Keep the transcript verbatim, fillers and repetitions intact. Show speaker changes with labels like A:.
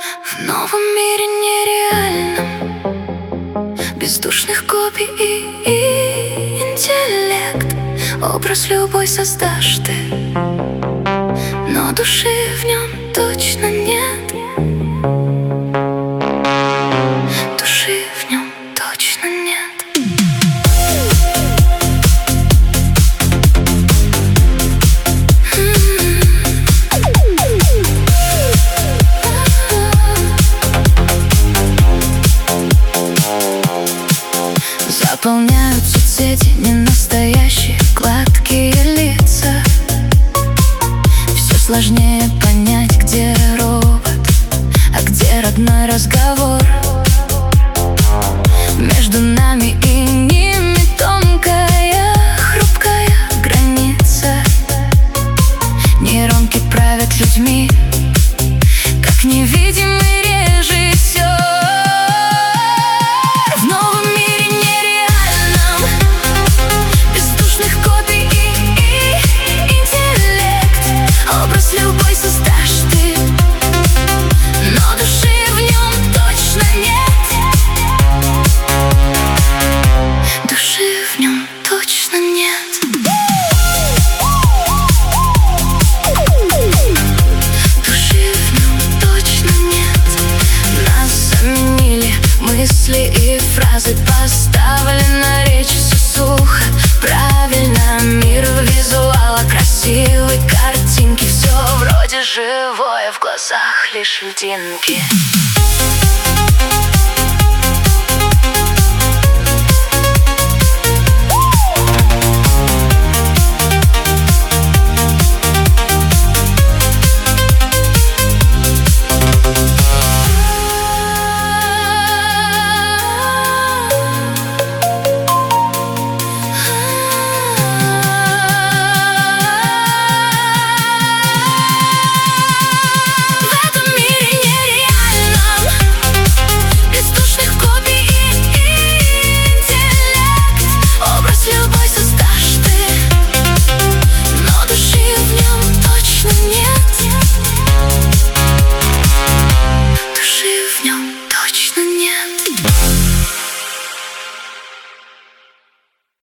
A: В новом мире нереальном, бездушных копий и, и интеллект. Образ любой создашь ты, но души в нем точно нет. Души в нем точно нет. Заполняют соцсети ненастоящие гладкие лица. Все сложнее понять, где робот, а где родной разговор. Между нами и ними тонкая, хрупкая граница. Нейронки правят людьми, как невидимый режиссер. Любой создашь ты, но души в нем точно нет. Души в нем точно нет. Души в нем точно нет. Нас заменили мысли и фразы, поставлена речь все сухо, правильно. Мир визуала, красивой картинки, все вроде живое, в глазах лишь льдинки.